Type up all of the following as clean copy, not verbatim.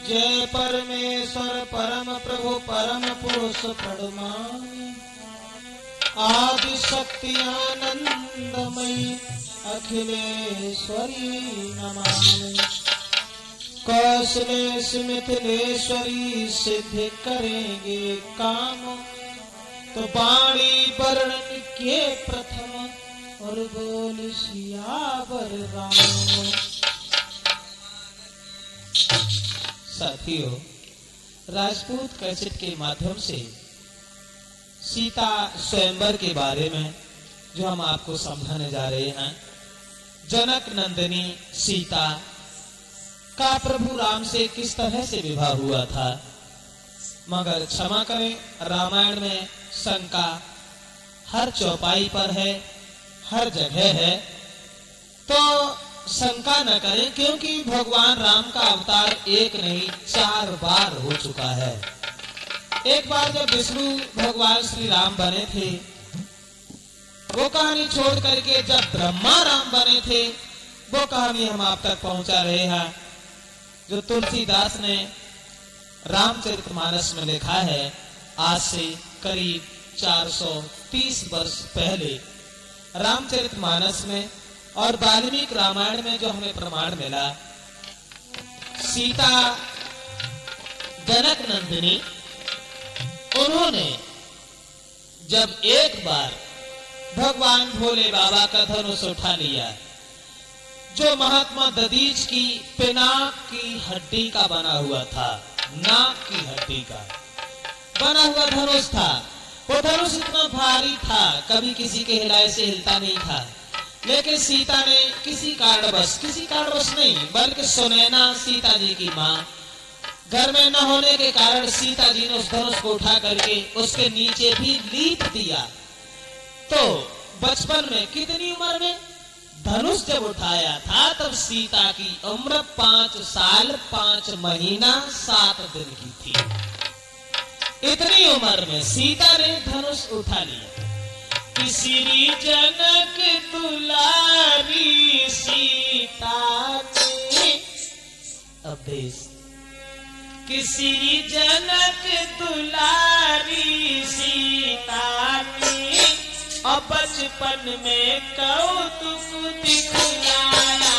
जय परमेश्वर परम प्रभु परम पुरुष परमात्मा आदि शक्ति आनंदमयी अखिलेश्वरी नमामि। कौशलेश मिथिलेश्वरी सिद्ध करेंगे काम, तो वाणी वर्णन के प्रथम और बोल सियावर राम। साथियों, राजपूत कैसेट के माध्यम से सीता स्वयंवर के बारे में जो हम आपको समझाने जा रहे हैं, जनक नंदिनी सीता का प्रभु राम से किस तरह से विवाह हुआ था। मगर क्षमा करें, रामायण में शंका हर चौपाई पर है, हर जगह है, तो शंका न करें, क्योंकि भगवान राम का अवतार एक नहीं 4 बार हो चुका है। एक बार जब विष्णु भगवान श्री राम बने थे, वो कहानी छोड़ करके जब ब्रह्मा राम बने थे, वो कहानी हम आप तक पहुंचा रहे हैं, जो तुलसीदास ने रामचरितमानस में लिखा है। आज से करीब 430 वर्ष पहले रामचरितमानस में और वाल्मीकि रामायण में जो हमें प्रमाण मिला, सीता जनक नंदिनी, उन्होंने जब एक बार भगवान भोले बाबा का धनुष उठा लिया, जो महात्मा दधीच की पिनाक की हड्डी का बना हुआ था, नाक की हड्डी का बना हुआ धनुष था, वो धनुष इतना भारी था, कभी किसी के हिलाए से हिलता नहीं था। लेकिन सीता ने किसी कारणवश नहीं, बल्कि सुनैना सीता जी की माँ घर में न होने के कारण सीता जी ने उस धनुष को उठा करके उसके नीचे भी लीप दिया। तो बचपन में, कितनी उम्र में धनुष जब उठाया था, तब सीता की उम्र 5 साल 5 महीना 7 दिन की थी। इतनी उम्र में सीता ने धनुष उठा लिया। श्री जनक दुलारी सीता ने, अब देश श्री जनक दुलारी सीता ने, और बचपन में कौतुक दिखलाया।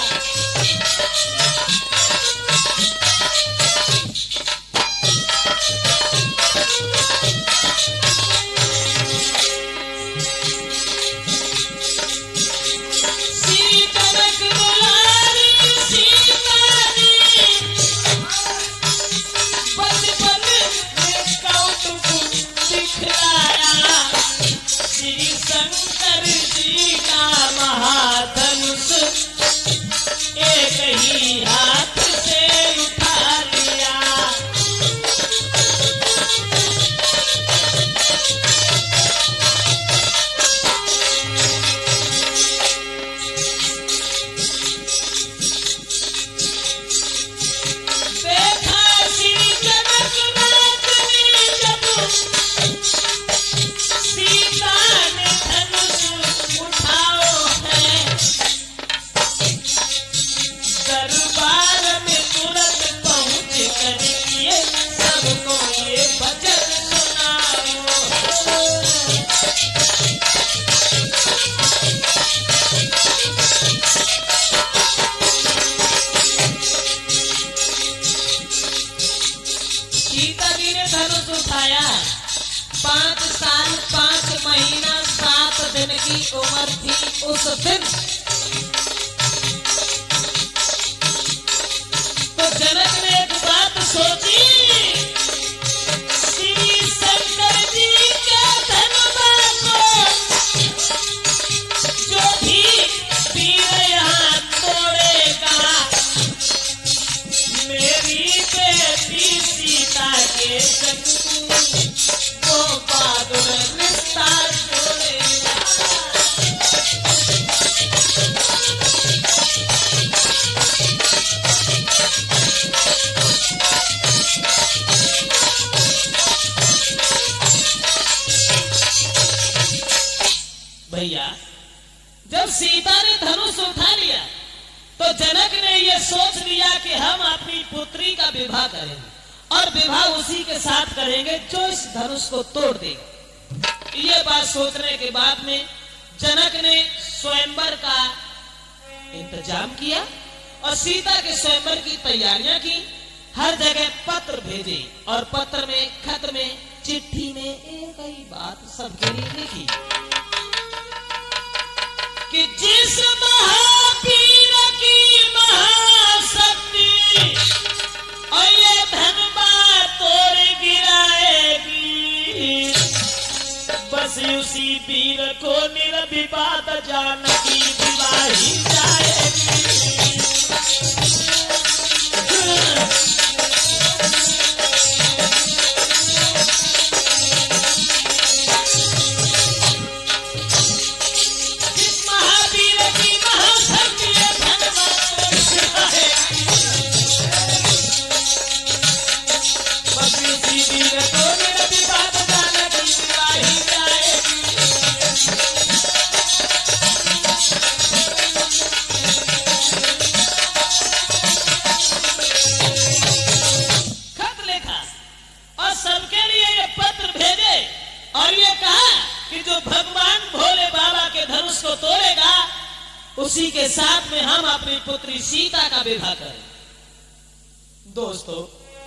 महाधनुष एक ही हाथ से उठा लिया। देखा श्री जनक जब सीता ने धनुष उठाओ है, दरबार में तुरंत पहुंच करके सबको ये भजन सुनाओ। सीता जी ने धनुष उठाया, 5 साल 5 महीना 7 दिन की उम्र थी उस दिन। तो जनक ने एक बात सोची, श्री शंकर जी के धनुष को जो भी वीर यहाँ तोड़ेगा, मेरी बेटी सीता के शत्रु को बहादुर रिश्ता जोड़ेगा। भैया, जब सीता ने धनुष उठा लिया तो जनक ने ये सोच लिया कि हम अपनी पुत्री का विवाह करेंगे और विवाह उसी के साथ करेंगे जो इस धनुष को तोड़ देगा। ये बात सोचने के बाद में जनक ने स्वयंवर का इंतजाम किया और सीता के स्वयंवर की तैयारियां की। हर जगह पत्र भेजे और पत्र में, खत में, चिट्ठी में एक ही बात सबके लिए लिखी कि जिस महावीर की महाशक्ति और ये धनबा तोड़ गिराएगी, बस उसी वीर को निर्विवाद जानकी दिवाही जाएगी। उसी के साथ में हम अपनी पुत्री सीता का विवाह करें। दोस्तों,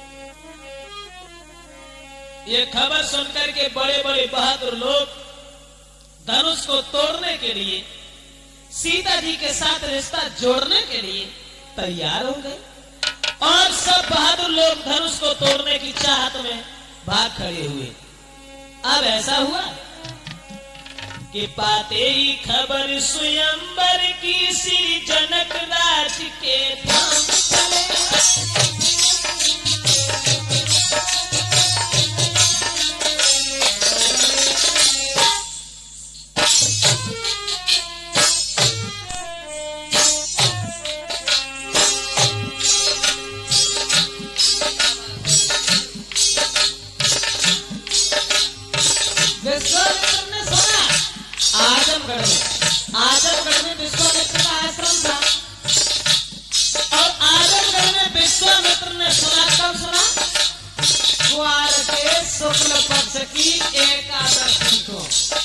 ये खबर सुनकर के बड़े बड़े बहादुर लोग धनुष को तोड़ने के लिए, सीता जी के साथ रिश्ता जोड़ने के लिए तैयार हो गए और सब बहादुर लोग धनुष को तोड़ने की चाहत में भाग खड़े हुए। अब ऐसा हुआ कि पाते ही खबर स्वयंवर की श्री जनक राज के धाम चले। आजमगढ़ में विश्वामित्र का आश्रम था और आजमगढ़ में विश्वामित्र ने सुना, कब सुना? कुआर के शुक्ल पक्ष की एकादशी को।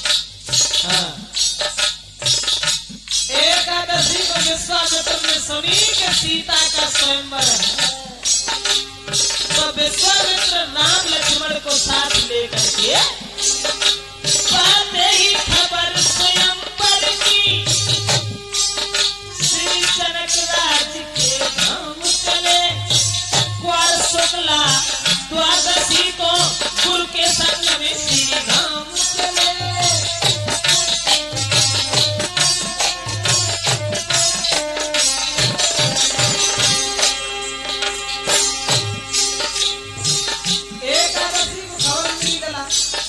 एकादशी को विश्वामित्र ने सुनी कि सीता का स्वयंवर है, तो विश्वामित्र राम लक्ष्मण को साथ लेकर के पाते ही खबर स्वयंवर की श्री जनक राज के धाम चले। कुआर शुक्ला द्वादशी को गुरु के संग में श्री धाम चले। एकादशी को खबर निकला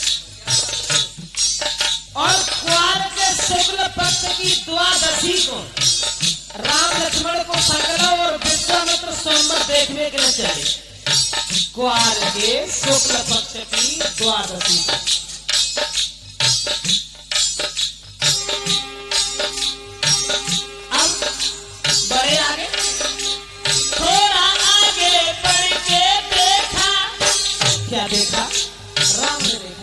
और कुआर के शुक्ल पक्ष की द्वादशी को राम लक्ष्मण को संकला और विश्वामित्र स्वयंवर देखने के लिए चले। कुआर के शुक्ल पक्ष की द्वादशी को अब बड़े आगे, थोड़ा आगे बढ़ के देखा, क्या देखा? राम ने देखा।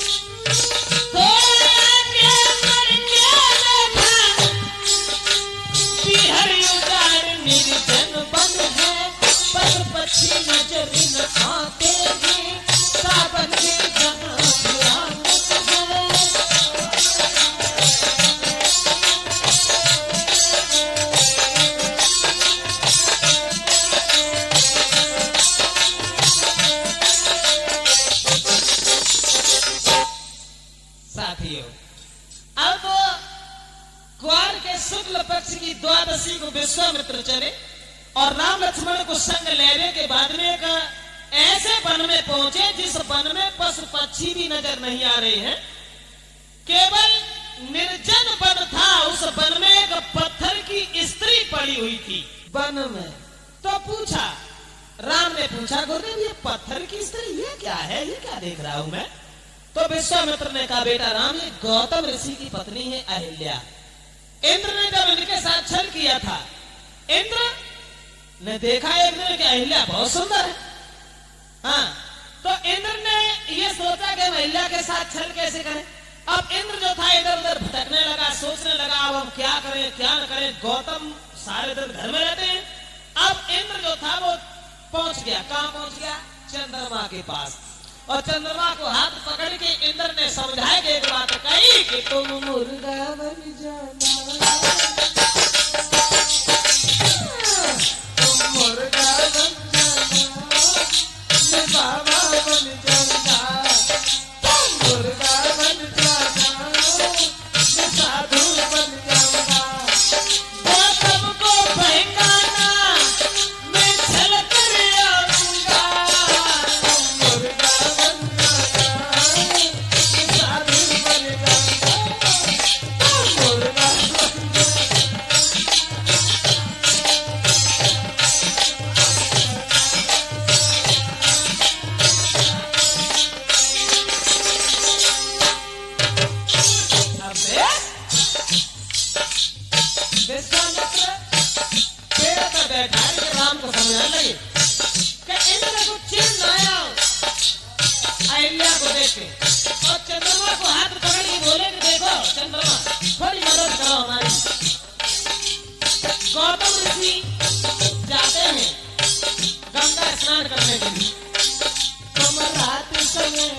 नजर न आते हैं सावन के साथियों, अब कुआर के शुक्ल पक्ष की द्वादशी को विश्वामित्र चले और राम लक्ष्मण को संग लेने के बाद में एक ऐसे वन में पहुंचे जिस वन में पशु पक्षी भी नजर नहीं आ रहे हैं, केवल निर्जन वन था। उस वन में एक पत्थर की स्त्री पड़ी हुई थी वन में। तो पूछा, राम ने पूछा, गुरुदेव ये पत्थर की स्त्री ये क्या है, ये क्या देख रहा हूं मैं? तो विश्वामित्र ने कहा, बेटा राम, ये गौतम ऋषि की पत्नी है अहिल्या। इंद्र ने जब इनके साथ छल किया था इंद्र ने देखा एक दिन कि अहिल्या बहुत सुंदर है। हाँ, तो इंद्र ने ये सोचा कि अहिल्या के साथ छल कैसे करें। अब इंद्र जो था इधर उधर भटकने लगा, सोचने लगा अब हम क्या करें क्या न करें। गौतम सारे दिन घर में रहते हैं। अब इंद्र जो था वो पहुंच गया, कहां पहुंच गया? चंद्रमा के पास। और चंद्रमा को हाथ पकड़ के इंद्र ने समझाया कि एक बात कही कि तुम मुर्गा बन जाना, तुम मुर्गा बन जाना, मैं बाबा बन जाऊंगा। तुम मुर्गा बन जाना, मैं साधु बन जाऊंगा। गौतम को बहकाना, मैं छल कर आऊंगा। तुम मुर्गा बन जाना, मैं साधु बन जाऊंगा। तुम मुर्गा बन राम को समझाने लगे कि इंद्र को चैन न आया अहिल्या को देख के। और चंद्रमा को हाथ पकड़ के बोले कि देखो चंद्रमा, थोड़ी मदद करो हमारी। गौतम ऋषि जाते हैं गंगा स्नान करने के लिए। तुम रात समय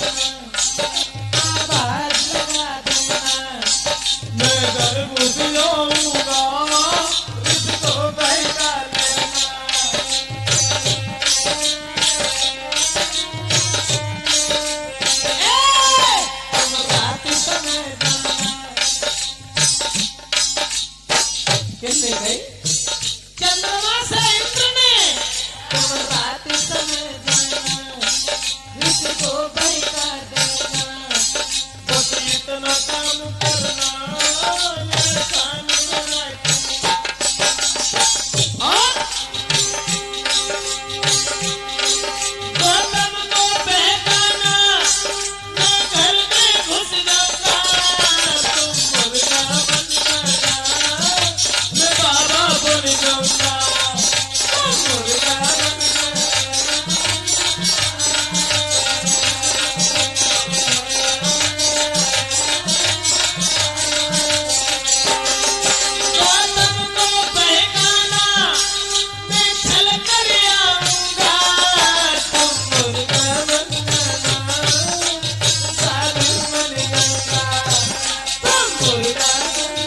आवाज लगा देना, मैं गर्भ जाऊंगा, इसको बहका लेना। तुम रात समय किसने गई? चंद्रमा से इंद्र ने। तुम रात समय जाना, इसको बहका देना। बस इतना काम करना, ये काम और गौतम को बहकाना, मैं घर में घुस जाऊंगा। तुम मुर्गा बन जाना, मैं बाबा बन जाऊंगा। तुम मुर्गा बन गौतम को बहकाना, मैं छल कर आऊंगा। तुम मुर्गा बन जाना, साधु बन जाऊंगा। तुम मुर्गा बन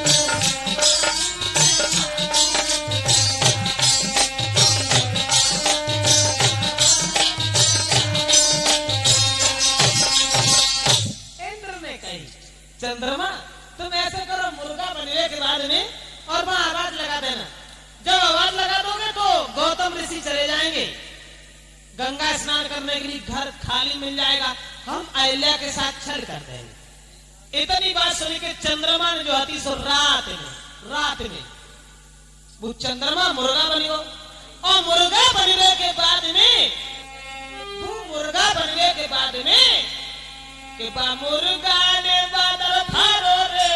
इंद्र ने कही चंद्रमा तुम ऐसे करो, मुर्गा बनने के बाद में और वहां आवाज लगा देना। जब आवाज लगा दोगे तो गौतम ऋषि चले जाएंगे गंगा स्नान करने के लिए, घर खाली मिल जाएगा, हम अहिल्या के साथ छल कर देंगे। इतनी बात सुनी के चंद्रमा ने जो हती सो रात में वो चंद्रमा मुर्गा बनी हो। और मुर्गा बनने के बाद में वो मुर्गा बनने के बाद में कि बा मुर्गा ने बादल फारो रे,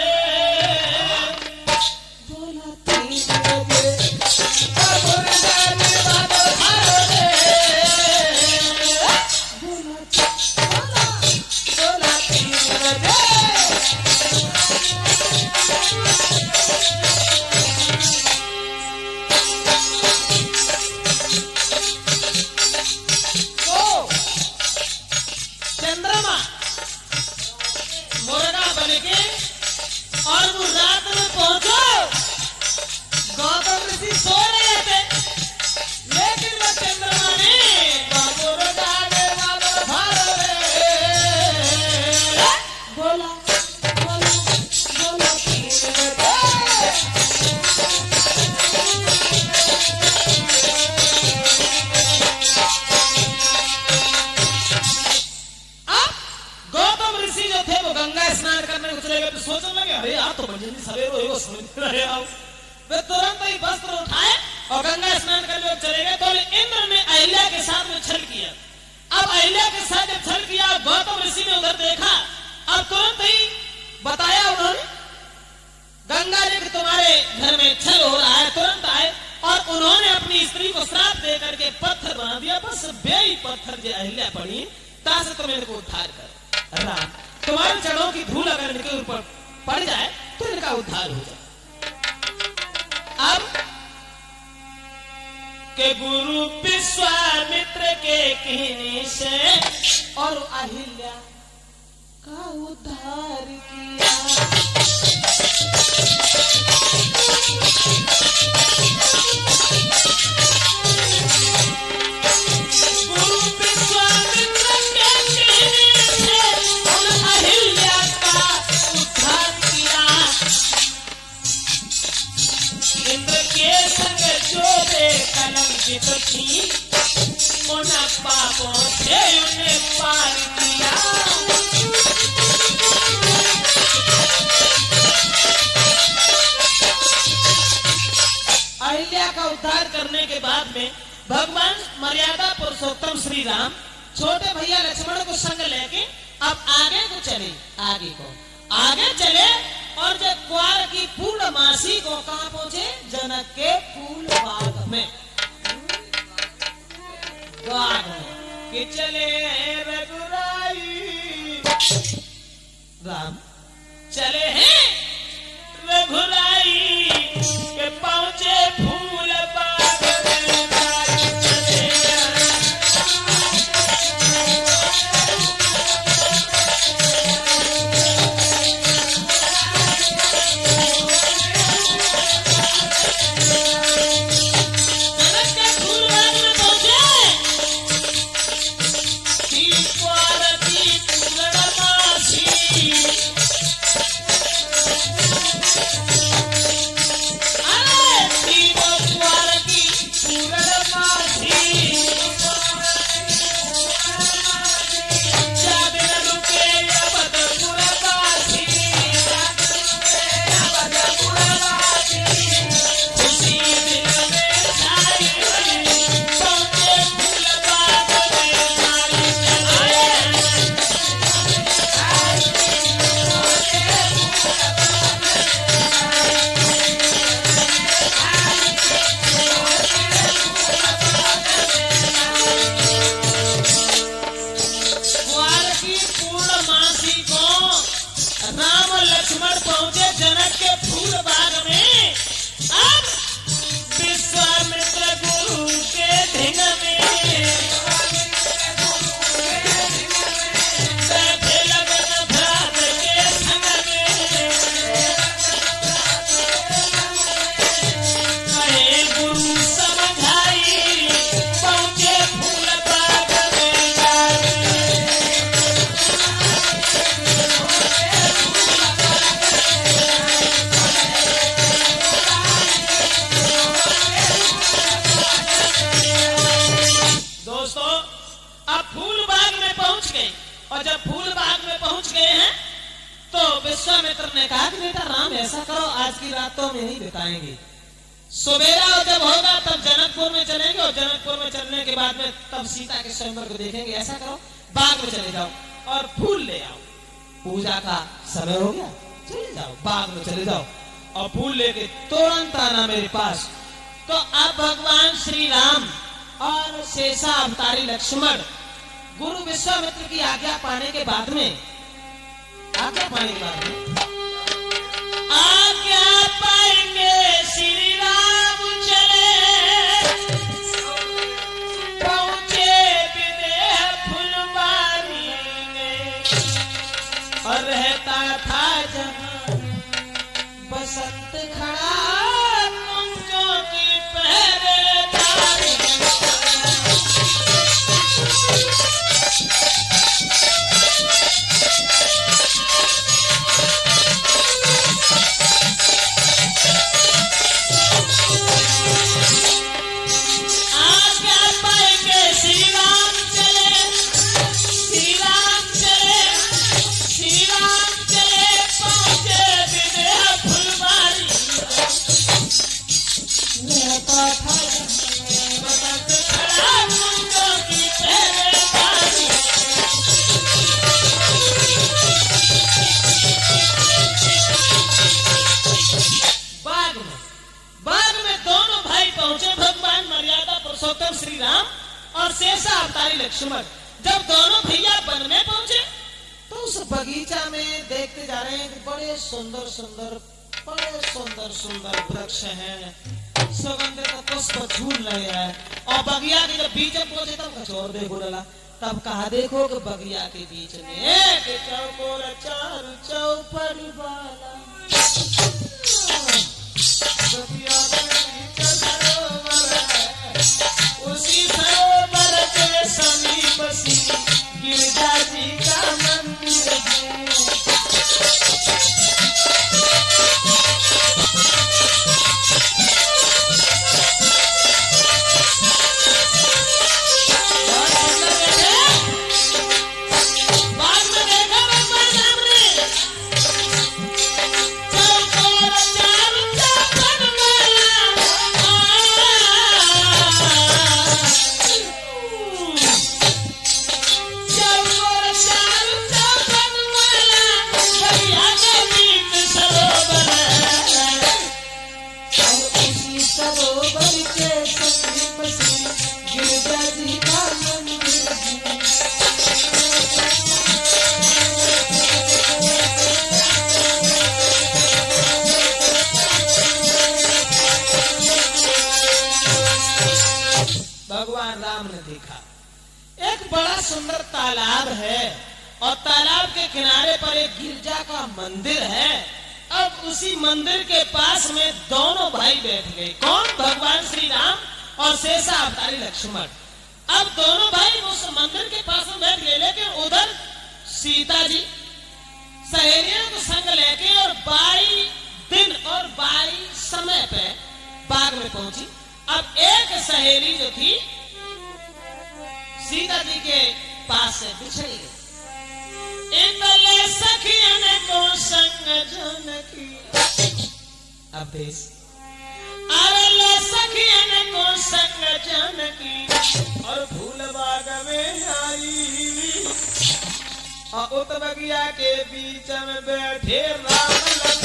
बोला 3 बजे। बा मुर्गा ने बादल फारो रे, बोला 3 बजे। तो चंद्रमा मुर्गा बन के और वो रात में पहुंचो। गौतम ऋषि सो रहे थे, लेकिन वो चंद्रमा ने मुर्गा ने बादल फारो रे, बोला 3 बजे। गौतम ऋषि जो थे वो गंगा स्नान करने को चले गए। तो सोचने लगे अरे यार तो जल्दी सवेरे हो समझ नहीं रहे आओ। वे तुरंत ही वस्त्र उठाए और गंगा स्नान करने को चले गए। तो इंद्र ने अहिल्या के साथ में छल किया। अब अहिल्या के साथ जब छल किया, गौतम ऋषि ने उधर देखा। अब तुरंत ही बताया उन्होंने गंगा जी कि तुम्हारे घर में छल हो रहा है। तुरंत आए स्त्री को श्राप दे करके पत्थर बना दिया। बस बेई पत्थर जो अहिल्या पड़ी तासे तो मेरे को उद्धार कर। राम तुम्हारे चरणों की धूल अगर इनके ऊपर पड़ जाए तो इनका उद्धार हो जाए। अब के गुरु विश्वामित्र के कहने से और अहिल्या का उद्धार किया। गुरु विश्वामित्र के कहने से और अहिल्या का उद्धार किया। इंद्र के संग जो दे कलंकित थी उन पापों से उन्हें पार किया। अहिल्या का उद्धार करने के बाद में भगवान मर्यादा पुरुषोत्तम श्री राम छोटे भैया लक्ष्मण को संग लेके अब आगे को चले। आगे चले और जब क्वार की पूर्णमासी को कहां पहुंचे? जनक के फूल बाग में। कि चले रघुराई राम चले हैं रघुराई के पहुंचे फूल बाग में। विश्वामित्र ने कहा कि बेटा राम ऐसा करो आज की रात तो हम यहीं बिताएंगे। सवेरा जब होगा तब जनकपुर में चलेंगे और जनकपुर में चलने के बाद में तब सीता के स्वयंवर को देखेंगे। ऐसा करो बाग में चले जाओ और फूल ले आओ। पूजा का समय हो गया, चले जाओ बाग में चले जाओ और फूल लेके तुरंत आना मेरे पास। तो अब भगवान श्री राम और शेषा अवतारी लक्ष्मण गुरु विश्वामित्र की आज्ञा पाने के बाद में आज्ञा पाएंगे श्री राम चले पहुंचे विदेह फुलवारी में और रहता था जहां बसंत खड़ा कुंजों की पहरेदारी। पुरुषोत्तम श्री राम और शेषा अवतारी लक्ष्मण जब दोनों भैया वन में पहुंचे तो उस बगीचा में देखते जा रहे हैं कि बड़े सुंदर सुंदर वृक्ष हैं, सुगंधित पुष्प झूल रहे हैं। और बगिया के जब बीच में पहुंचे तब कचौर देखो डला, तब कहा देखो कि बगिया के बीच में एक चौकोर चार चौपड़ वाला बगिया के सरोवर है, उसी सरोवर के समीप गिरजा जी का मंदिर है। भगवान राम ने देखा एक बड़ा सुंदर तालाब है और तालाब के किनारे पर एक गिरजा का मंदिर है। अब उसी मंदिर के पास में दोनों भाई बैठ गए। कौन? भगवान श्री राम और शेषा अवतारी लक्ष्मण। अब दोनों भाई उस मंदिर के पास में बैठ गए, लेकिन उधर सीता जी सहेलियों को संग लेके और 22 दिन और 22 समय पे बाग में पहुंची। अब एक सहेली जो थी सीता जी के पास से बिछड़ गई। सखियन को संग जनकी, अब देश अरे सखियन को संग जनकी और फूल बाग में आई और उत बगिया के बीच में बैठे राम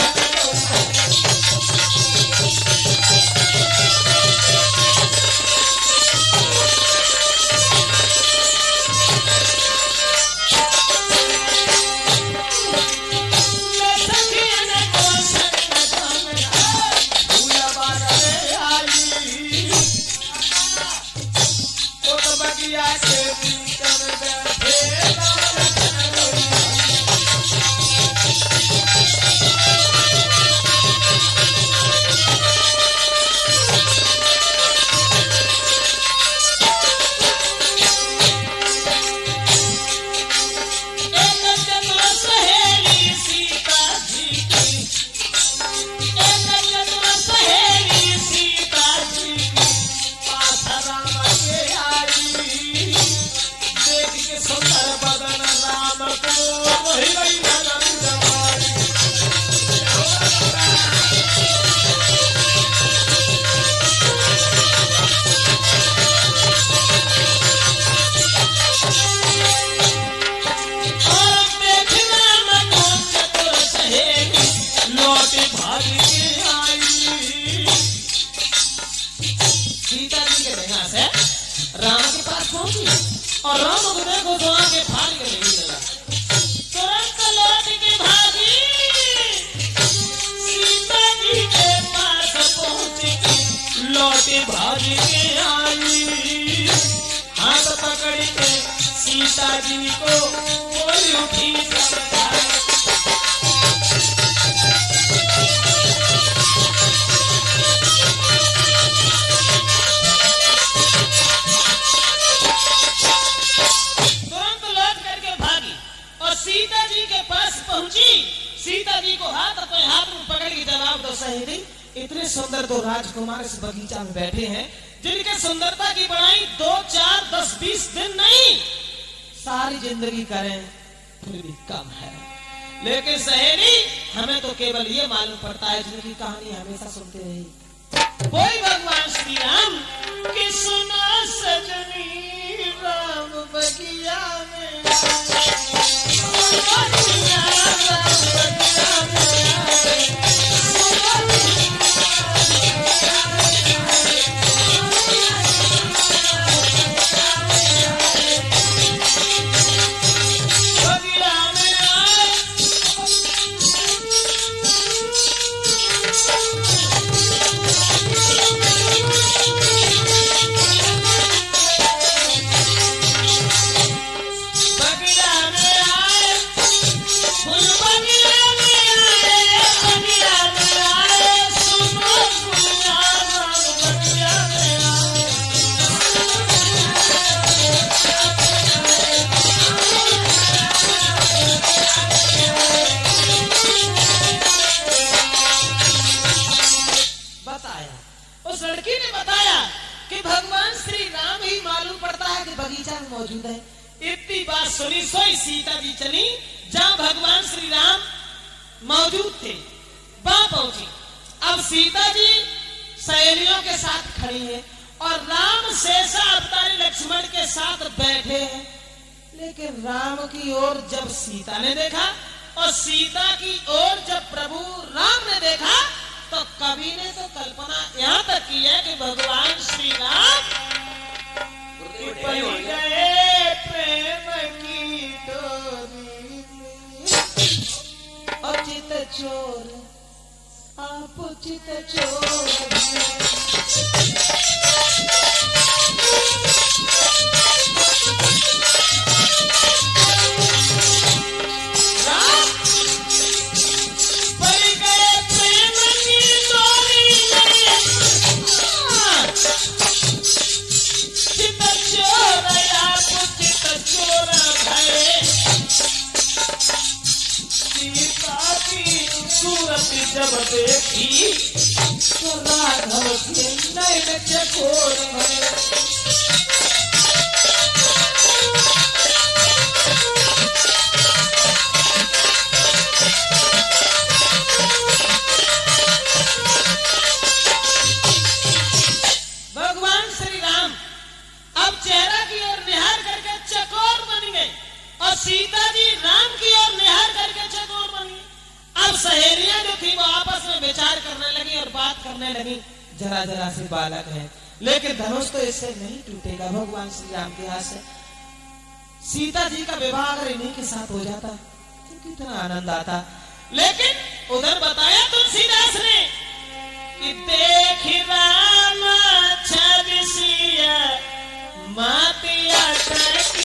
और राम को देखो तो आगे भाग के नहीं चला, तुरंत लौट के भागी सीता जी के पास पहुंची, लौटे भाग के आई हाथ पकड़ के सीता जी को बोली उठी सीता जी के पास पहुंची। सीता जी को हाथ अपने हाथ में पकड़ के जवाब दो सहेली, इतने सुंदर दो राजकुमार इस बगीचा में बैठे हैं जिनके सुंदरता की बढ़ाई 2, 4, 10, 20 दिन नहीं सारी जिंदगी करें फिर भी कम है। लेकिन सहेली हमें तो केवल ये मालूम पड़ता है जिनकी कहानी हमेशा सुनते रही। कोई भगवान श्री राम कि सुना सजनी राम बगिया में उस लड़की ने बताया कि भगवान श्री राम ही मालूम पड़ता है कि बगीचा में मौजूद है। इतनी बात सुनी सोई सीता जी चली जहां भगवान श्री राम मौजूद थे, वहां पहुंची। अब सीता जी सहेलियों के साथ खड़ी है और राम शेषा अवतारी लक्ष्मण के साथ बैठे हैं। लेकिन राम की ओर जब सीता ने देखा और सीता की ओर जब प्रभु राम ने देखा तो कवि ने तो कल्पना यहाँ तक की है कि भगवान श्री राम गए प्रेम की डोरी और चित चोर आप चित चोर जब देखी तो राघव के नैन चकोर भरे। भगवान श्री राम अब चेहरा की ओर निहार करके चकोर बन गए और सीता जी राम की ओर निहार करके चकोर बन गई। अब सहेलियां जो थी वो आपस में विचार करने लगी और बात करने लगी, जरा जरा से बालक है लेकिन धनुष तो इससे नहीं टूटेगा भगवान श्री राम के हाथ से। सीता जी का विवाह अगर इन्हीं के साथ हो जाता तो कितना आनंद आता। लेकिन उधर बताया तुलसीदास ने कि देख राम छवि सिया मातिया टकी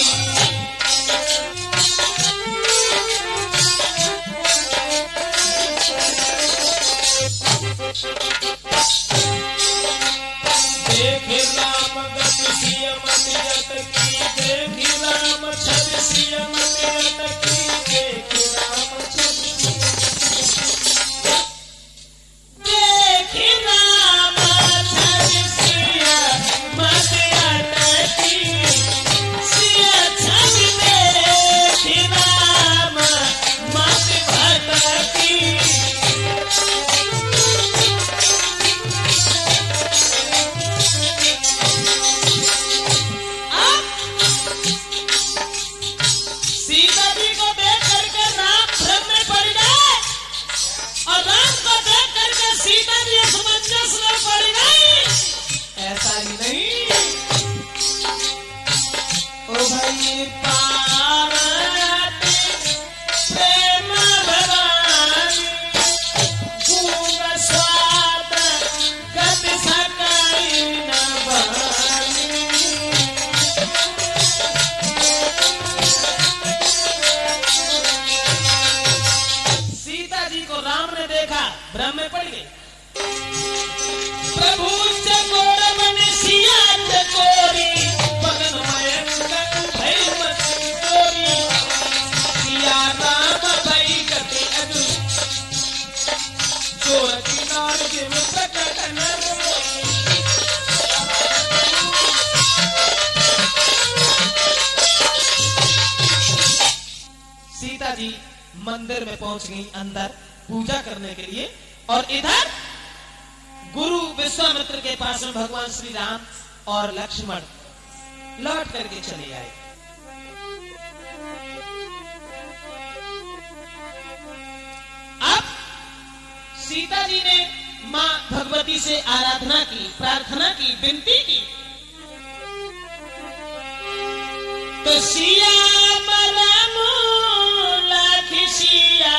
देखि राम गति सिय मतियत की, देखि राम छवि सिय मतियत की, देखि राम छवि देखि राम छवि सिय मतियत की, सिय छवि देखि राम मति भटकी। ऐसा ही नहीं ओ भाई पार्वती प्रेम भवानी भूग स्वाद गति सकाई न बानी। सीता जी को राम ने देखा, भ्रम में पड़ गई। प्रभु चकोर बने सिया चकोरी बगन मयंकर भई मती चोरी, सिया राम भई गति अजु चोर किनार जिम प्रकट नर। सीता जी मंदिर में पहुंच गई अंदर पूजा करने के लिए और इधर गुरु विश्वामित्र के पास में भगवान श्री राम और लक्ष्मण लौट करके चले आए। अब सीता जी ने मां भगवती से आराधना की, प्रार्थना की, विनती की तो सिया मरामो लाखी सिया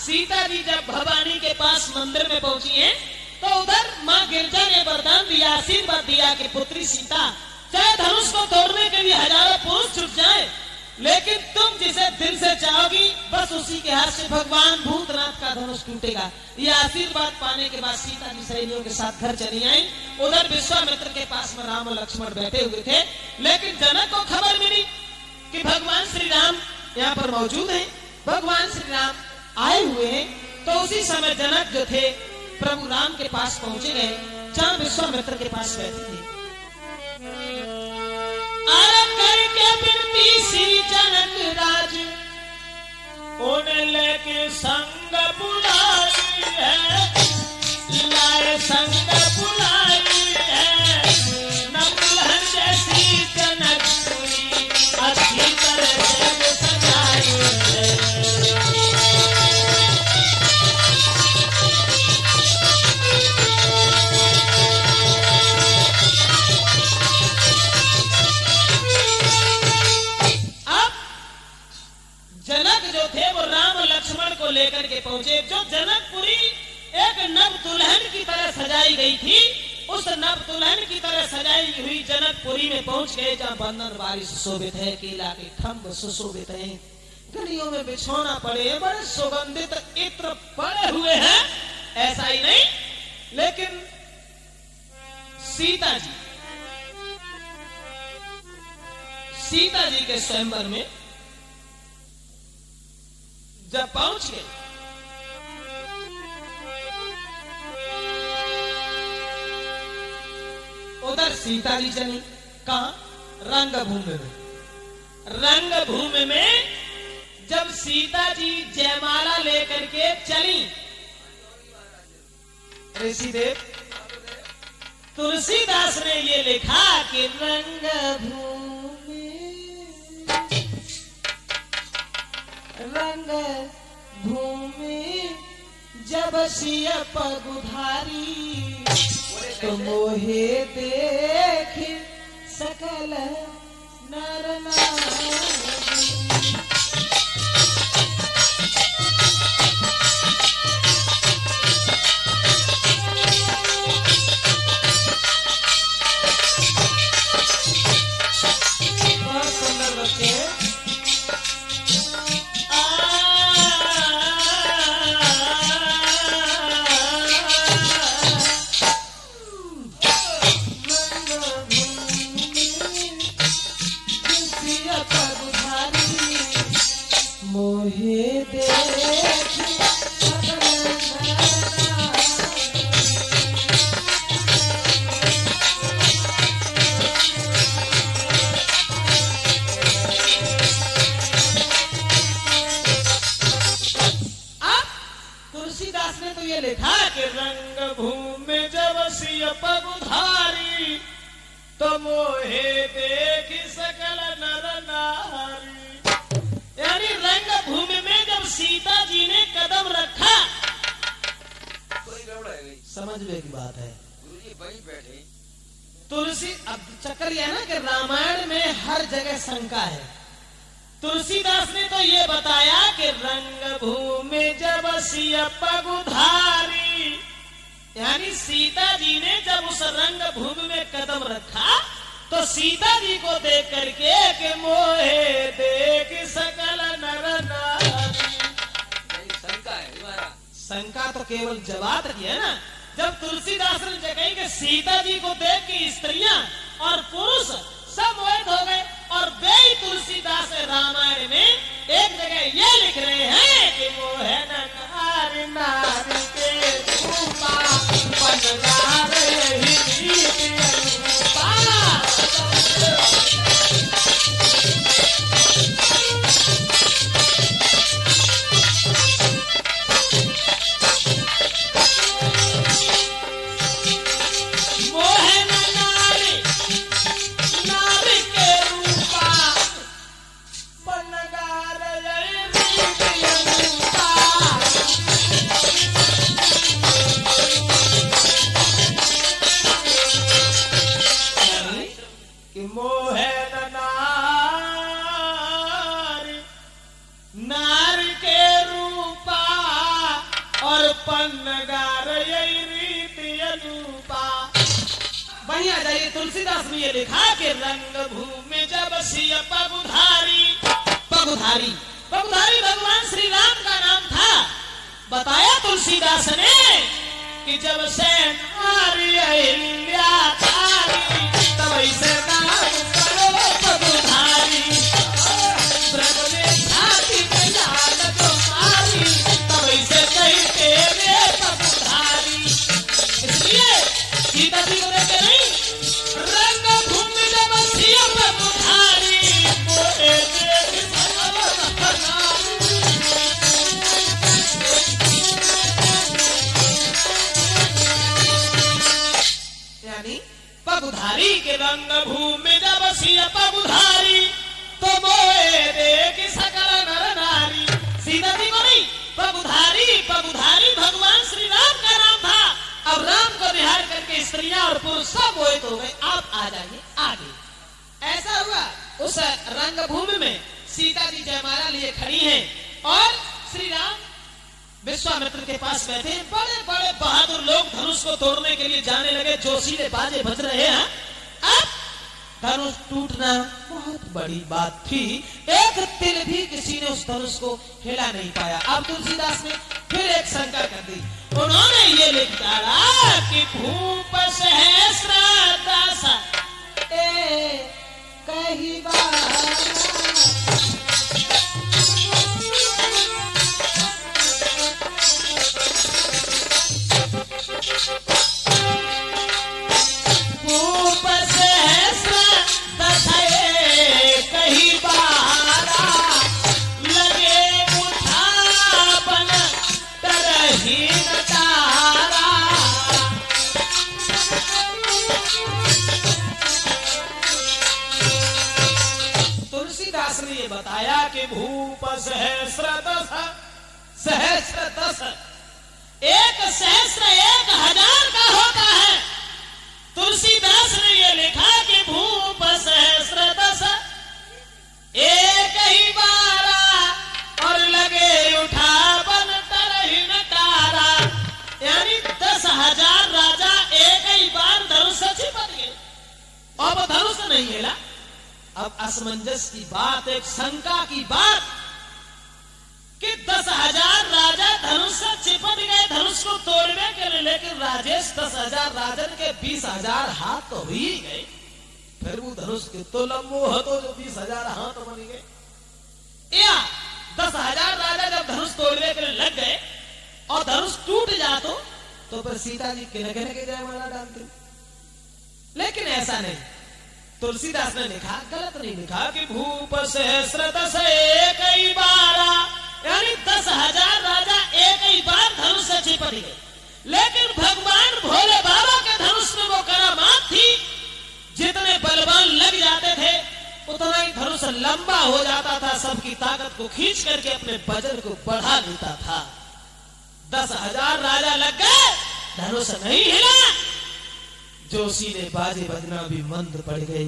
सीता जी जब भवानी के पास मंदिर में पहुंची हैं, तो उधर माँ गिरजा ने वरदान दिया, आशीर्वाद दिया कि पुत्री सीता, चाहे धनुष को तोड़ने के लिए हजारों पुरुष छुट जाए, लेकिन तुम जिसे दिल से चाहोगी बस उसी के हाथ से भगवान भूतनाथ का धनुष टूटेगा। यह आशीर्वाद पाने के बाद सीता जी सहेलियों के साथ घर चली आई। उधर विश्वामित्र के पास में राम और लक्ष्मण बैठे हुए थे, लेकिन जनक को खबर मिली कि भगवान श्री राम यहाँ पर मौजूद हैं, भगवान श्री राम आए हुए हैं। तो उसी समय जनक जो थे प्रभु राम के पास पहुंचे गए, जहाँ विश्वामित्र के पास बैठे थे। करके विनती श्री जनक राज, उन्हें लेके संग बुलाई है, लाए संग बुलाई है, नकुलहन जैसी जनकपुरी अच्छी तरह से सजाई है। जनक जो थे वो राम लक्ष्मण को लेकर के पहुंचे। जो जनकपुरी एक नव दुल्हन की तरह सजाई गई थी, उस नव दुल्हन की तरह सजाई हुई जनकपुरी में पहुंच गए, जहाँ बंदर बारिश सुशोभित है, केला के खम्भ सुशोभित है, गलियों में बिछौना पड़े हैं, बड़े सुगंधित इत्र पड़े हुए हैं। ऐसा ही नहीं, लेकिन सीता जी के स्वयंवर में जब पहुंच गए, उधर सीता जी चली कहां? रंगभूमि में। रंगभूमि में जब सीता जी जयमाला लेकर के चली, ऋषिदेव तुलसीदास ने ये लिखा कि रंग भूमि जब सिय पगुधारी, तो मोहे देख सकल नर नारी। बहुत सुंदर बच्चे। मोहे देख तुलसीदास ने तो ये लिखा कि रंग भूमि जब सिय पगुधारी, तो मोहे देख सकल नर नारी। यानी रंग भूमि में जब सीता जी ने कदम रखा, कोई गड़बड़ है, समझने की बात है। गुरुजी वहीं बैठे तुलसी। अब चक्कर यह है ना कि रामायण में हर जगह शंका है। तुलसीदास ने तो ये बताया कि रंग भूमि जब सिय पगुधारी, यानी सीता जी ने जब उस रंग भूमि में कदम रखा, तो सीता जी को देख करके कि मोहे देख सकल नर नारी। शंका है, शंका तो केवल जवाब की है ना। जब तुलसीदास ने कही कि सीता जी को देख के स्त्रियां और पुरुष सब मोहित हो गए, और वे तुलसीदास रामायण में एक जगह ये लिख रहे हैं कि मोहे नारी नारी के रूपा बनगार यही नीति अनुरूपा। पन्नगार यही रीति अनुपा। वहीं आ जाइए, तुलसीदास ने ये लिखा कि रंग भूमि जब सिय पगुधारी। पगुधारी पगुधारी भगवान श्री राम का नाम था। बताया तुलसीदास ने कि जब से नारी अहिल्या तारी तब से नाम करो पगुधारी। ब्रह्म में छाती में लाल जो मारी तब से कहते रे पगुधारी। इसलिए सीता जी को देखे नहीं, रंग भूमि जब सिय पगुधारी मोरे देख पगुधारी के रंग भूमि जब सिय पगुधारी तो मोए देख सकल नर नारी। सीता जी को नहीं, पगुधारी पगुधारी भगवान श्री राम का नाम था। अब राम को निहार करके स्त्रियां और पुरुष सब मोहित हो गए। आप आ जाइए आगे। ऐसा हुआ उस रंग भूमि में सीता जी जयमाला लिए खड़ी हैं और श्री राम विश्वामित्र के पास बैठे। बड़े बड़े बहादुर लोग धनुष को तोड़ने के लिए जाने लगे। जोशीले बाजे बज रहे हैं। अब धनुष टूटना बहुत बड़ी बात थी। एक तिल भी किसी ने उस धनुष को हिला नहीं पाया। अब तुलसीदास ने फिर एक शंका कर दी। उन्होंने ये लिख डाला कि भूप सहस्रदास कही बार भूप सहस्रदास कही बारा लगे उठावन तरही तारा। तुलसीदास ने ये बताया कि भूप सहस्रदास एक सहस्र 1000 का होता है। तुलसीदास ने ये लिखा कि भूप सहस्रदास एक ही बारा और लगे उठावन तरही तारा। यानी 10,000 राजा एक ही बार धनुष से चिपट गए। अब धनुष नहीं हिला। अब असमंजस की बात, एक शंका की बात कि 10,000 राजा धनुष से चिपट गए धनुष को तोड़ने के लिए। लेकिन राजेश 10,000 राजन के 20,000 हाथ तो ही गए। फिर वो धनुष के तो लंबो तो जो 20,000 हाथ बन गए। या 10,000 राजा जब धनुष तोड़ने के लिए लग गए और धनुष टूट जातो तो फिर सीता जी किन किन के जयमाला डालते। लेकिन ऐसा नहीं। तुलसीदास ने लिखा, गलत नहीं लिखा कि भूप सहस्रदास एक ही बारा। यानी 10,000 राजा एक ही बार धनुष से चिपट गए। लेकिन भगवान भोले बाबा के धनुष में वो करामात थी, जितने बलवान लग जाते थे उतना ही धनुष लंबा हो जाता था। सबकी ताकत को खींच करके अपने वजन को बढ़ा लेता था। 10,000 राजा लग गए, धनुष नहीं हिला। जोशीले बाजे बजना भी मंद पड़ गए।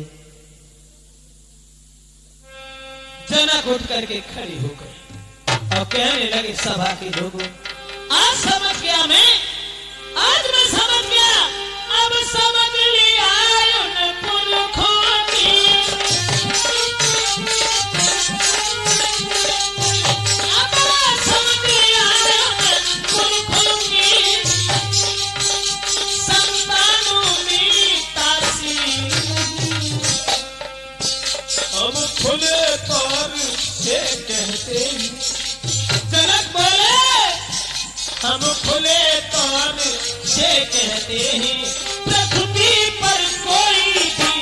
जनक उठ करके खड़ी हो गई और कहने लगे सभा के लोगों, आज समझ गया मैं, आज मैं समझ गया। अब समझ लिया उन पुरखों की, अब समझ लिया उन पुरखों की संतानों में तासी। अब खुले तौर से कहते हैं, जनक बोले हम खुले तौर से कहते हैं, पृथ्वी पर कोई भी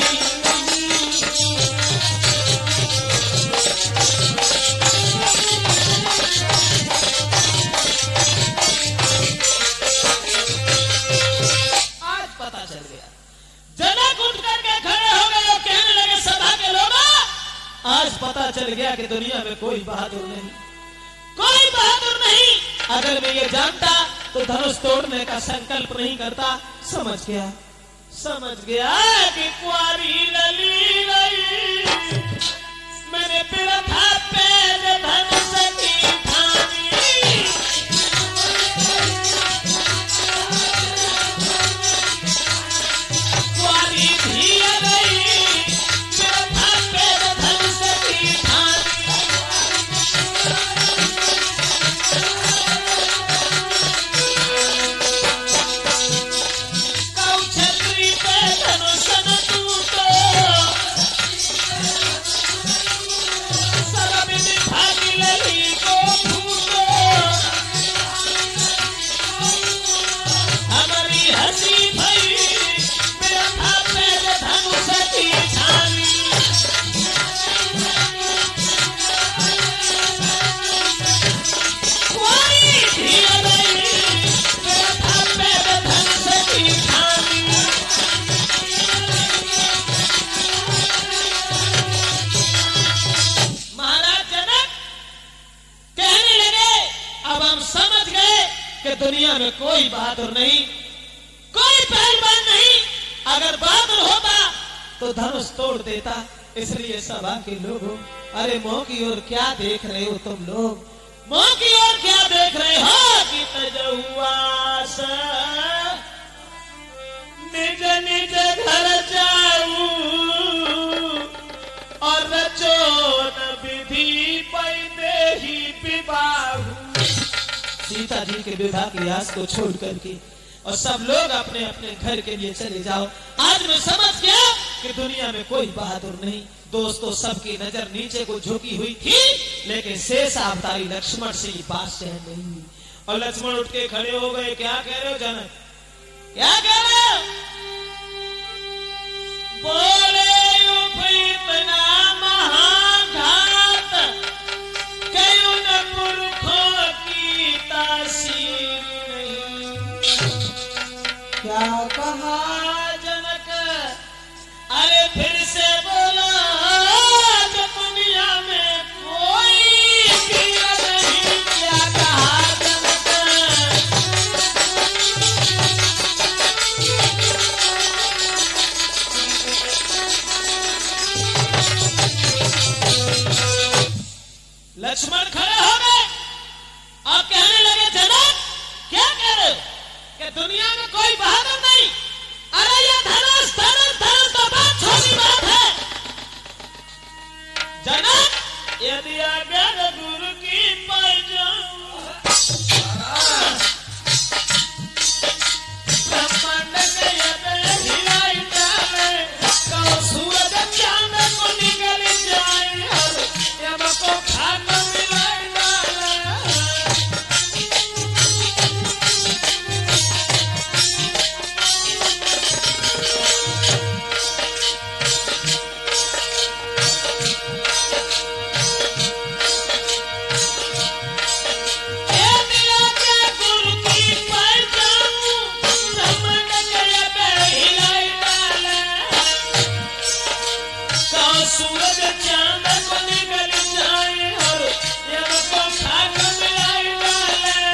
आज पता चल गया। जनक उठ करके खड़े हो गए और कहने लगे सभा के लोग, आज पता चल गया कि दुनिया में कोई बहादुर नहीं, कोई बहादुर नहीं। अगर मैं ये जानता तो धनुष तोड़ने का संकल्प नहीं करता। समझ गया कि कुंवारी लली गई, मैंने पिड़ा था पैर धनुष की ठानी। गए कि दुनिया में कोई बहादुर नहीं, कोई पहलवान नहीं। अगर बहादुर होता तो धनुष तोड़ देता। इसलिए सभा के लोगों, अरे मुंह की ओर क्या देख रहे हो तुम लोग? मुंह की ओर क्या देख रहे हो कि तजुआस निज निज घर जाऊं और रचोन विधि पैदे ही विवाह। सीता जी के विवाह के आस को छोड़ करके और सब लोग अपने अपने घर के लिए चले जाओ। आज मैं समझ गया कि दुनिया में कोई बहादुर नहीं। दोस्तों, सबकी नजर नीचे को झुकी हुई थी, लेकिन शेष अवतारी लक्ष्मण से ये बात सहन नहीं हुई। और लक्ष्मण उठ के खड़े हो गए। क्या कह रहे हो जनक, क्या कह रहे हो? बोले इतना महाघात कयो न पुरखों की तासीर नहीं। क्या कहा जनक? अरे फिर से बोला, दुनिया में कोई वीर नहीं। क्या कहा जनक? लक्ष्मण खड़े हो गए और कहने लगे, जनक क्या कह रहे हो कि दुनिया में कोई बहादुर नहीं? अरे ये धनुष धनुष धनुष तो बहुत छोटी बात है। जनक, यदि आज्ञा गुरु की पाई जाऊं, ब्रह्मांड के यदि हिलाई डाले, कहो सूरज चांद को निकल जाए और यम को खाक मिलाई डाले। सूरज चांद को निकल जाए और यम को खाक मिलाई डाले।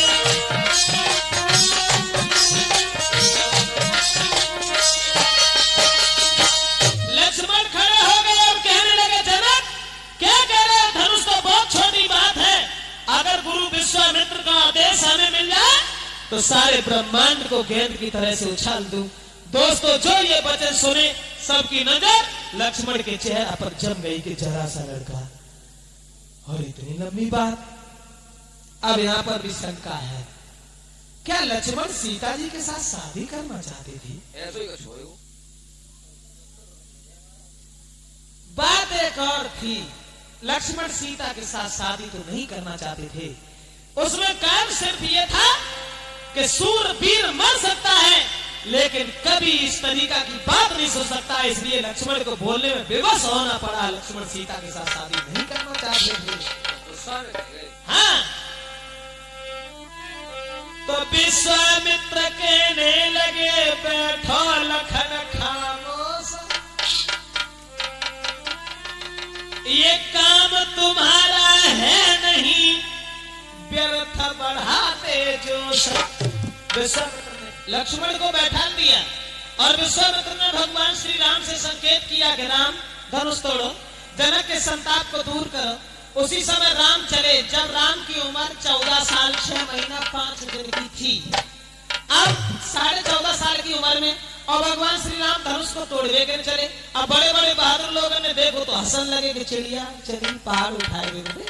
लक्ष्मण खड़े हो गए और कहने लगे, जनक क्या कह रहे हैं? धनुष तो बहुत छोटी बात है। अगर गुरु विश्वामित्र का आदेश हमें मिल जाए तो सारे ब्रह्मांड को गेंद की तरह से उछाल दूं। दोस्तों, जो ये वचन सुने सबकी नजर लक्ष्मण के चेहरा पर जम गई कि जरा सा लड़का, और इतनी लंबी बात। अब यहाँ पर भी शंका है, क्या लक्ष्मण सीता जी के साथ शादी करना चाहते थे? ऐसा ही कुछ हो। बात एक और थी, लक्ष्मण सीता के साथ शादी तो नहीं करना चाहते थे। उसमें कारण सिर्फ ये था कि सूरवीर मर सकता है लेकिन कभी इस तरीका की बात नहीं सुन सकता। इसलिए लक्ष्मण को बोलने में विवश होना पड़ा। लक्ष्मण सीता के साथ शादी नहीं करना चाहते थे। हाँ, तो विश्वामित्र कहने लगे, बैठो लखन खामोश, ये काम तुम्हारा है नहीं, व्यर्थ बढ़ाते जोश। विश्वामित्र लक्ष्मण को बैठा दिया और विश्वामित्र ने भगवान श्री राम से संकेत किया कि राम धनुष तोड़ो, जनक के संताप को दूर करो। उसी समय राम चले। जब राम की उम्र 14 साल 6 महीना 5 दिन की थी, अब 14.5 साल की उम्र में, और भगवान श्री राम धनुष को तोड़वे के चले। अब बड़े बड़े बहादुर लोगों ने देखो तो हंसन लगे कि चिड़िया चली पहाड़ उठाए हुए,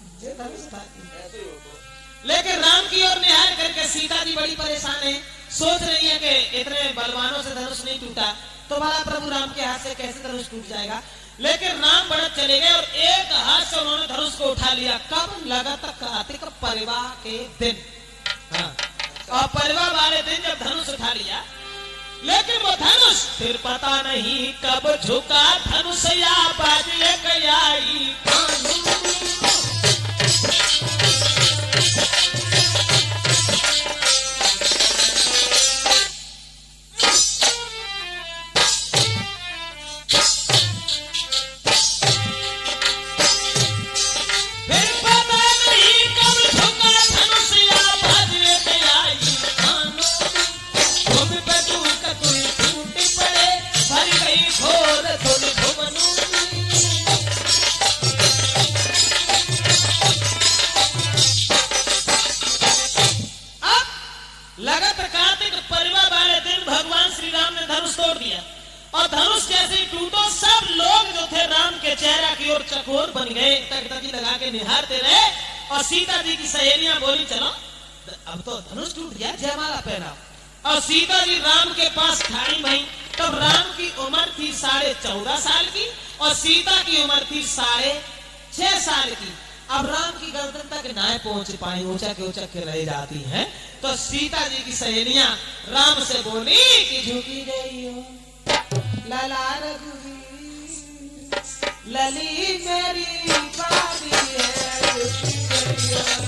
लेकिन राम की ओर निहार करके सीता जी बड़ी परेशान है। सोच रही है कि इतने बलवानों से धनुष नहीं टूटा तो भला प्रभु राम के हाथ से कैसे धनुष टूट जाएगा। लेकिन राम बढ़त चले गए और एक हाथ से उन्होंने धनुष को उठा लिया। कब लगा? तक कार्तिक परिवा के दिन। हाँ, और परिवा वाले दिन जब धनुष उठा लिया, लेकिन वो धनुष फिर पता नहीं कब झुका धनुष या बाजे गयाई। फिर पता नहीं कब झुका धनुष या लगत कार्तिक परिवा वाले दिन भगवान श्री राम ने धनुष तोड़ दिया और धनुष जैसे ही टूटो सब लोग जो थे राम के चेहरा की ओर चकोर बन गए, टकटकी लगा के निहारते रहे। और सीता जी की सहेलियां बोली चलो अब तो धनुष टूट गया, जयमाला पहना। और सीता जी राम के पास खड़ी भई। तब राम की उम्र थी 14.5 साल की और सीता की उम्र थी 6.5 साल की। अब राम की गर्दन तक ना पहुंच पाई, ऊंचा के ऊंचा के रह जाती हैं। तो सीता जी की सहेलियां राम से बोली कि झुकी गई हो लला रघुवीर, लली मेरी बारी है, झुकी गई हो।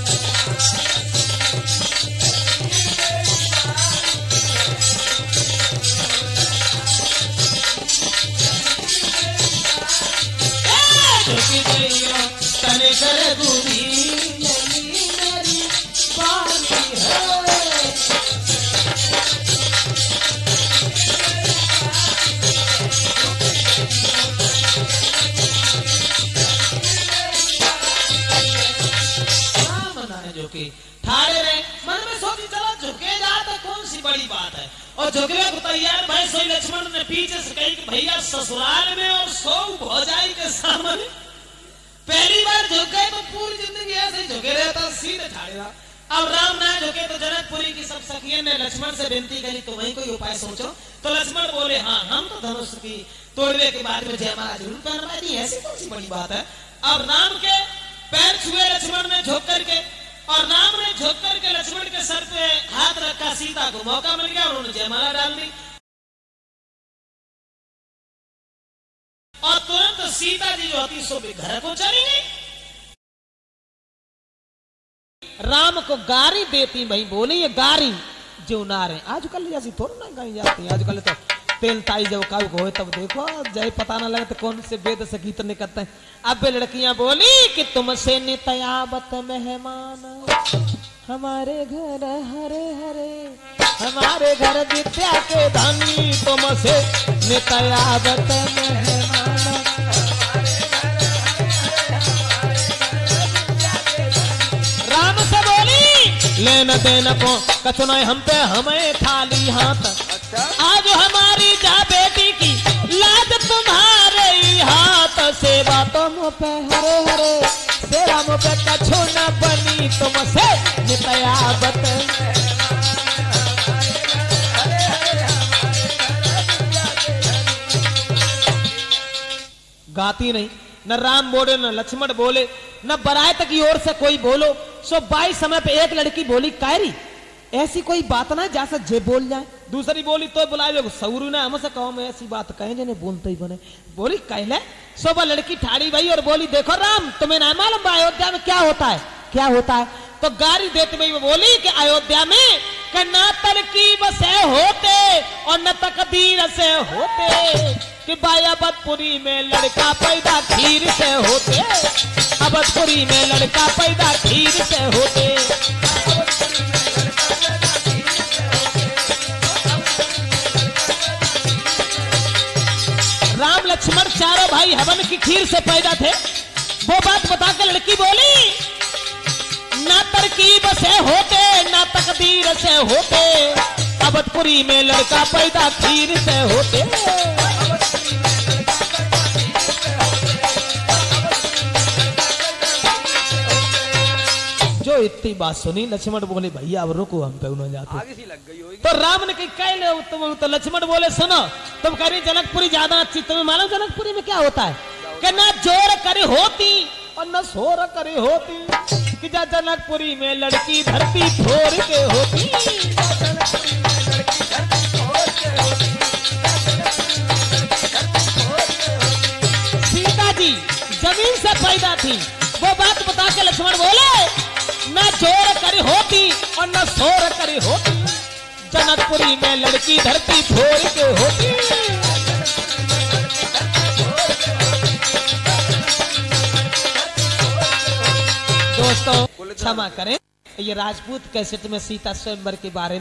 झुकी गई हो तने कर गुरी, लली मेरी बारी है। झुके ठाड़े रहे, मन में सोची चलो झुके जा तो कौन सी बड़ी बात है। और झुकने को तैयार भाई सोई लक्ष्मण ने पीछे से कही कि भैया ससुराल में और 100 भौजाई के सामने पहली बार झुके तो पूरी जिंदगी ऐसे झुके रहता, सीधे ठाड़े रहा। अब राम ना झुके तो जनकपुरी की सब सखियों ने लक्ष्मण से विनती करी तो वही कोई उपाय सोचो। तो लक्ष्मण बोले हाँ हम तो धनुष की तोड़ने के बाद में जयमाला जरूर पहनवा दी, ऐसी कौन सी बड़ी बात है। अब राम के पैर छुए लक्ष्मण ने झुक करके, और राम ने झुक करके लक्ष्मण के सर पे हाथ रखा। सीता को मौका मिल गया, उन्होंने जयमाला डाल दी और तुरंत सीता जी जो होती सो भी घर को चली गई। राम को गारी देती भाई, बोले ये गारी जो नारे आजकल जैसी थोड़ी ना गाई जाती, आजकल तो तेल ताई जब काऊ को हो तब देखो जय पता ना लगे तो कौन से वेद से गीत निकलते हैं। अब लड़कियां बोली कि तुमसे नितयावत मेहमान हमारे घर हरे हरे, हमारे घर विद्या के धनी, तुमसे नितयावत मेहमान। राम से बोली लेना देना को कछु नहीं हम पे, हमें खाली हाथ। आज हमारी जा बेटी की लाज तुम्हारे हाथ, सेवा तो मुँह पे हरे हरे, सेवा मुँह पे कछु न बनी, तुमसे नितयावत। गाती नहीं, न राम बोले न लक्ष्मण बोले न बरात की ओर से कोई बोलो। सो 22 समय पे एक लड़की बोली कायरी ऐसी कोई बात ना जैसा जे बोल जाए। दूसरी बोली तो बुलाए जो सौरू ने हमसे कहो में ऐसी बात कहे जने बोलते ही बने। बोली कहले सोबा लड़की ठाड़ी भाई और बोली देखो राम तुम्हें ना मालूम अयोध्या में क्या होता है, क्या होता है। तो गारी देते हुए बोली कि अयोध्या में न तरकीब से होते और न तकदीर से होते, कि अवधपुरी में लड़का पैदा खीर से होते, अवधपुरी में लड़का पैदा खीर से होते। राम लक्ष्मण चारों भाई हवन की खीर से पैदा थे। वो बात बता के लड़की बोली ना तरकीब से होते ना तकदीर से होते, अवधपुरी में लड़का पैदा खीर से होते। जो इतनी बात सुनी लक्ष्मण बोले भैया अब रुको हम पे उन्होंने जाते आगे सी लग गई होगी। तो राम ने कही कह ले तुम, तो लक्ष्मण बोले सुनो तुम कह रही जनकपुरी ज्यादा अच्छी, तुम्हें मालूम जनकपुरी में क्या होता है कि ना जोर करे होती और न सोर करे होती, कि जा जनकपुरी में लड़की धरती फोर के होती। सीता जी जमीन से पैदा थी। वो बात बता के लक्ष्मण बोले न जोर करी होती और न सोर करी होती, जनकपुरी में लड़की धरती फोर के होती। दोस्तों क्षमा करें, ये राजपूत कैसेट में सीता स्वयंवर के बारे में